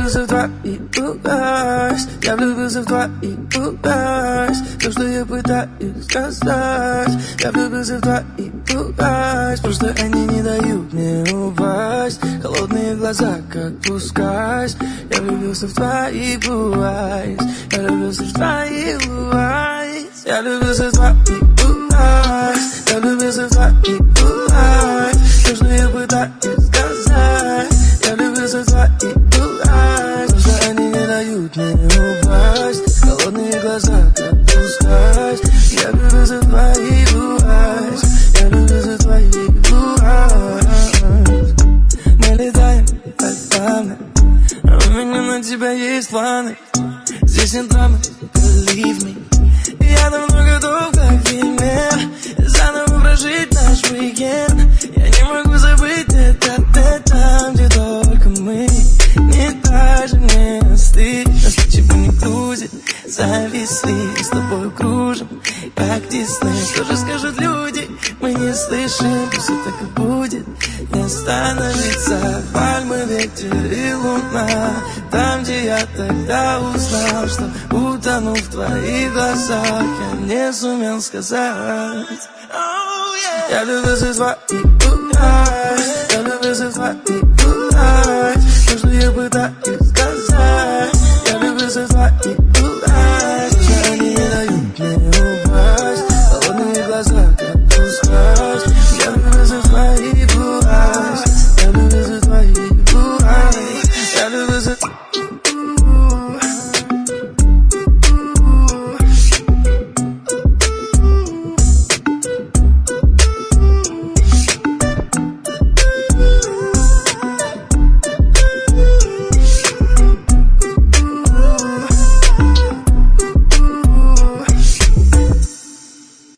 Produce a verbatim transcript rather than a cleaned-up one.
влюбился в твою власть, я влюбился в твою власть. То, что я пытаюсь сказать, я влюбился в твою власть. Просто они не дают мне упасть, холодные глаза, как пускать. Я влюбился в твою власть, я влюбился в твою власть. Я влюбился в твою власть, я влюбился в твою власть. То, что я пытаюсь сказать, я влюбился в твою власть. Просто они не дают мне упасть, холодные глаза, как пускать. Я влюбился в твою власть, я влюбился в твою власть. Мы летаем так плавно, а у меня на тебя есть планы. Здесь нет драмы, believe me. Я давно готов, как фильме, заново прожить наш уикенд. Я не могу забыть это, это, где только мы. Не даже не остыть, нас ничего не грузит. Зависли, с тобой кружим, как Дисней. Что же скажут люди, мы не слышим. Пусть так и будет, не остановится. Пальмы, ветер и луна. Там, где я тогда узнал, что утону в твоих глазах, я не сумел сказать. Oh, yeah. Я влюбился в твою власть, я влюбился в твою власть. То, что я пытаюсь сказать, я влюбился в твою власть.